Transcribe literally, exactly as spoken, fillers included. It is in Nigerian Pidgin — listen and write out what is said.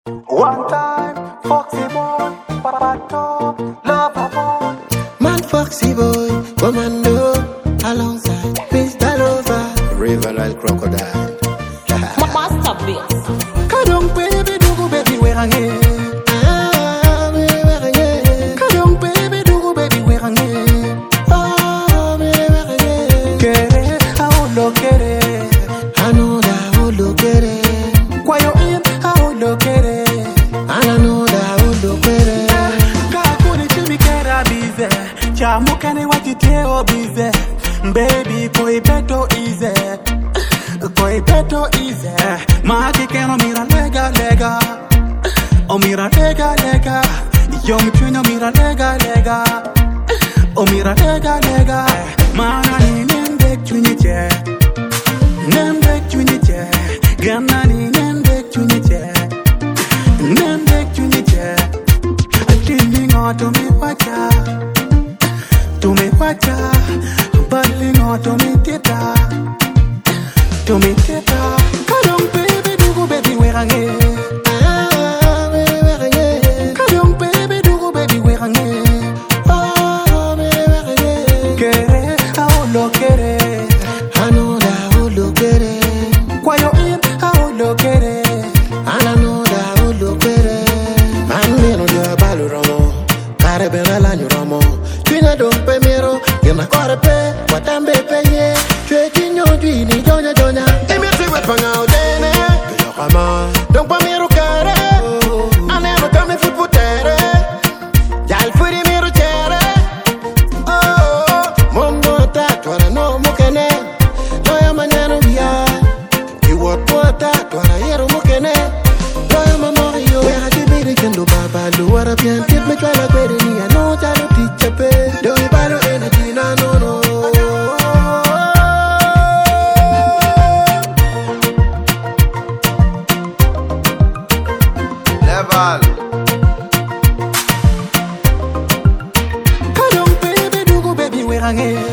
One time, Foxy boy, Papato, Lover boy. Man Foxy boy, commando, alongside Mister Lover, Riverine Crocodile. Master Beats. Kadong baby, dugu baby, where I am. Ah, me where I am. Kadong baby, dugu baby, where I am. Oh, me where I am. Kere, I would kere. I know that I would look at it. Why you in? I would kere. I know that I would look at it. Kakuni chimi kera bize. Chamu kane wajiteo bize. Baby, koi peto ize. Koi peto ize. Maki keno mira lega lega. O mira lega lega. Yo mi chuño mira lega lega. O mira lega lega. Mana ni nende chuñi che. Nende chuñi che. Gana ni nende chuñi che. Nende chuñi che. Atimi ngoto mi wacha. Tu me wacha. Bali ngoto mi tita. Tu me tita. Kadong baby dugu baby where I am. Ah, me where I am. Kadong baby dugu baby where I am. Oh, me where I am. Kere, I would kere. I know that I would look at it. Why you in? I would kere. And I know that I would look at it. Man, me no do a balu romo. Kare benala ni romo. Twina don't pay miro. Gina kore pe. Watambe pe ye. Chwe kinyo dwi ni jonya jonya. Emi ati wet pang out dene. Yo kama. Don't pa miro kare. Ane no kame foot putere. Jal furi miro chere. Oh, mondo atat wara no mukene. Loya manyano biya. Iwot mo atat wara yero mukene. Loya mamoriyo. We hati biri kendo baba luwara pian. Tip me chwala kwere ni ano jalo ticha pe. Do ibalo energy na no no. Level. Kadong baby dugu baby where I am.